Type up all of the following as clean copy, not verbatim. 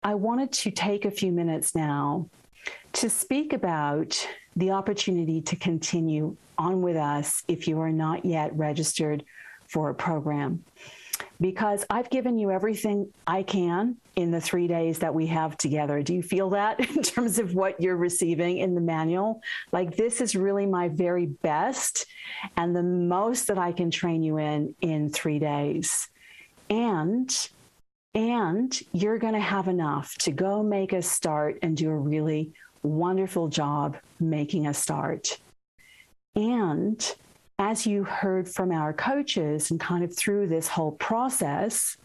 I wanted to take a few minutes now to speak about the opportunity to continue on with us if you are not yet registered for a program. Because I've given you everything I can in the 3 days that we have together. Do you feel that in terms of what you're receiving in the manual? Like, this is really my very best and the most that I can train you in 3 days. And you're going to have enough to go make a start and do a really wonderful job making a start. And as you heard from our coaches and kind of through this whole process,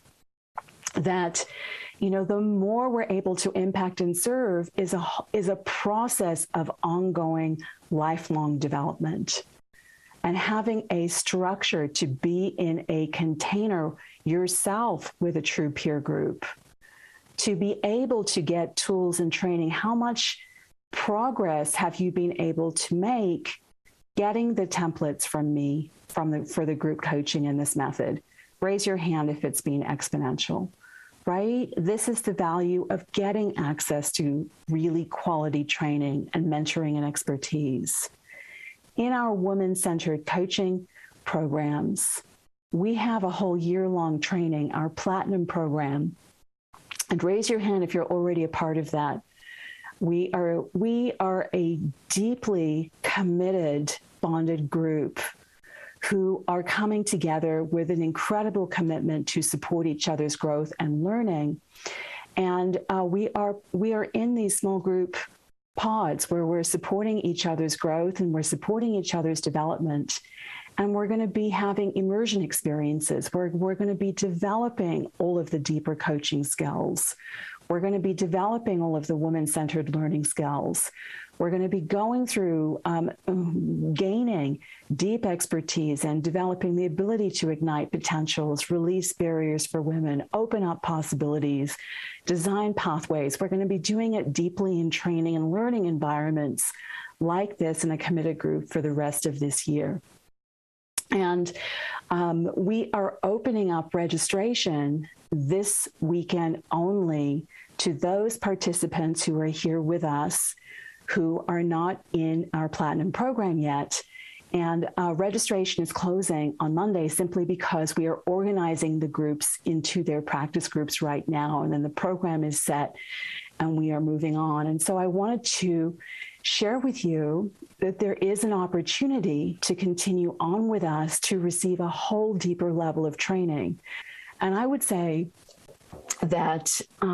that, the more we're able to impact and serve is a process of ongoing lifelong development. And having a structure to be in a container yourself with a true peer group, to be able to get tools and training. How much progress have you been able to make getting the templates from me for the group coaching in this method? Raise your hand if it's been exponential, right? This is the value of getting access to really quality training and mentoring and expertise. In our women-centered coaching programs, we have a whole year-long training, our Platinum program. And raise your hand if you're already a part of that. We are a deeply committed, bonded group who are coming together with an incredible commitment to support each other's growth and learning. And we are in these small group pods where we're supporting each other's growth and we're supporting each other's development. And we're going to be having immersion experiences. We're going to be developing all of the deeper coaching skills. We're going to be developing all of the woman-centered learning skills. We're going to be going through gaining deep expertise and developing the ability to ignite potentials, release barriers for women, open up possibilities, design pathways. We're going to be doing it deeply in training and learning environments like this in a committed group for the rest of this year. And we are opening up registration this weekend only to those participants who are here with us who are not in our Platinum program yet. And registration is closing on Monday simply because we are organizing the groups into their practice groups right now. And then the program is set and we are moving on. And so I wanted to share with you that there is an opportunity to continue on with us to receive a whole deeper level of training. And I would say that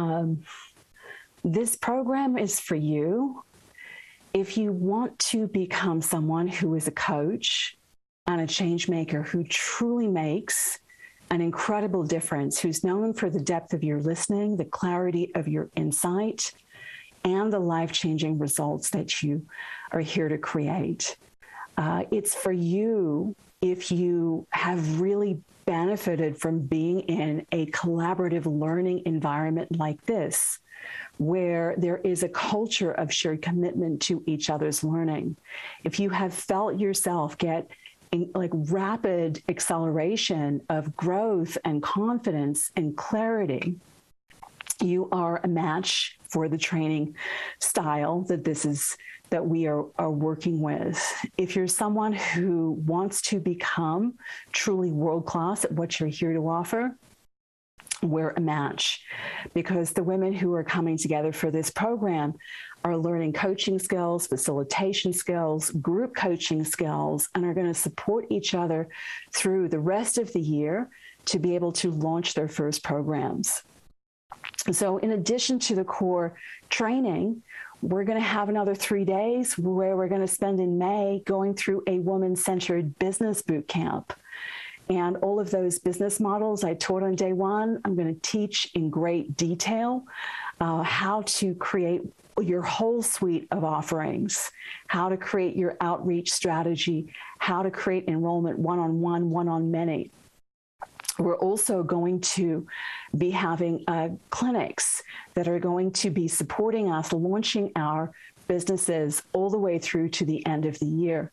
this program is for you if you want to become someone who is a coach and a change maker who truly makes an incredible difference, who's known for the depth of your listening, the clarity of your insight, and the life-changing results that you are here to create. It's for you if you have really benefited from being in a collaborative learning environment like this, where there is a culture of shared commitment to each other's learning. If you have felt yourself get like rapid acceleration of growth and confidence and clarity, you are a match for the training style that we are working with. If you're someone who wants to become truly world-class at what you're here to offer, we're a match, because the women who are coming together for this program are learning coaching skills, facilitation skills, group coaching skills, and are going to support each other through the rest of the year to be able to launch their first programs. So in addition to the core training, we're going to have another 3 days where we're going to spend in May going through a woman-centered business boot camp. And all of those business models I taught on day one, I'm going to teach in great detail how to create your whole suite of offerings, how to create your outreach strategy, how to create enrollment one-on-one, one-on-many. We're also going to be having clinics that are going to be supporting us launching our businesses all the way through to the end of the year.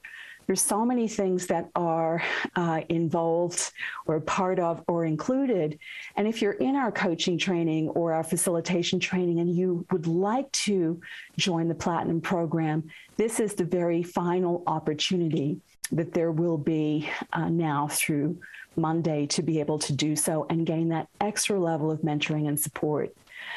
There's so many things that are involved or part of or included. And if you're in our coaching training or our facilitation training and you would like to join the Platinum program, this is the very final opportunity that there will be now through Monday to be able to do so and gain that extra level of mentoring and support.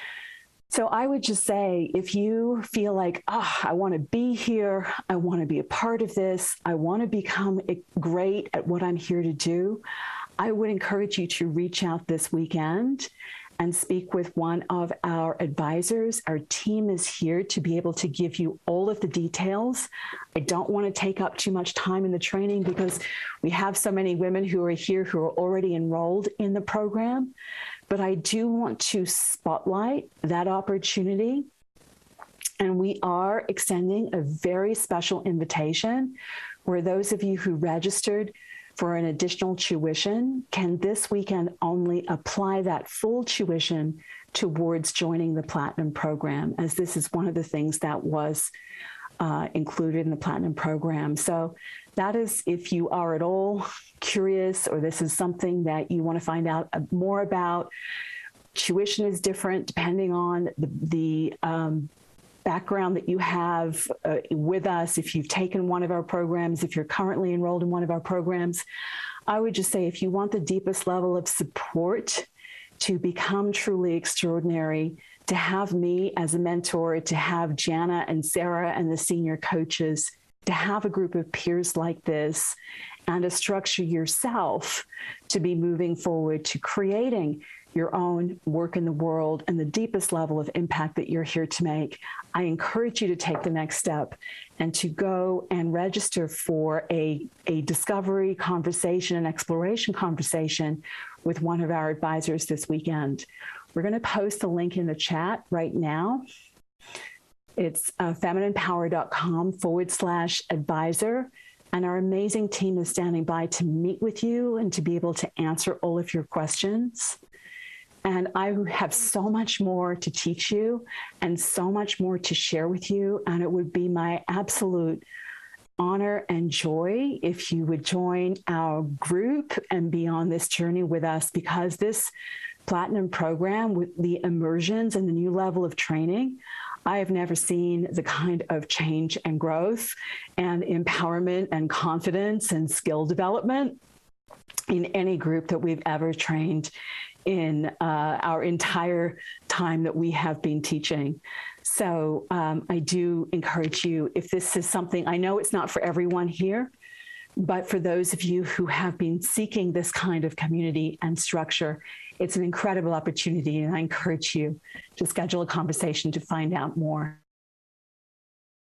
So I would just say, if you feel like, I want to be here, I want to be a part of this, I want to become great at what I'm here to do, I would encourage you to reach out this weekend and speak with one of our advisors. Our team is here to be able to give you all of the details. I don't want to take up too much time in the training because we have so many women who are here who are already enrolled in the program. But I do want to spotlight that opportunity. And we are extending a very special invitation where those of you who registered for an additional tuition can this weekend only apply that full tuition towards joining the Platinum program, as this is one of the things that was included in the Platinum program. So that is, if you are at all curious or this is something that you want to find out more about. Tuition is different depending on the background that you have with us. If you've taken one of our programs, if you're currently enrolled in one of our programs, I would just say, if you want the deepest level of support to become truly extraordinary, to have me as a mentor, to have Jana and Sarah and the senior coaches, to have a group of peers like this, and to structure yourself to be moving forward to creating your own work in the world and the deepest level of impact that you're here to make, I encourage you to take the next step and to go and register for a discovery conversation, an exploration conversation with one of our advisors this weekend. We're going to post a link in the chat right now. It's femininepower.com/advisor. And our amazing team is standing by to meet with you and to be able to answer all of your questions. And I have so much more to teach you and so much more to share with you. And it would be my absolute honor and joy if you would join our group and be on this journey with us, because this Platinum program with the immersions and the new level of training, I have never seen the kind of change and growth and empowerment and confidence and skill development in any group that we've ever trained in our entire time that we have been teaching. So I do encourage you, if this is something, I know it's not for everyone here, but for those of you who have been seeking this kind of community and structure, it's an incredible opportunity, and I encourage you to schedule a conversation to find out more.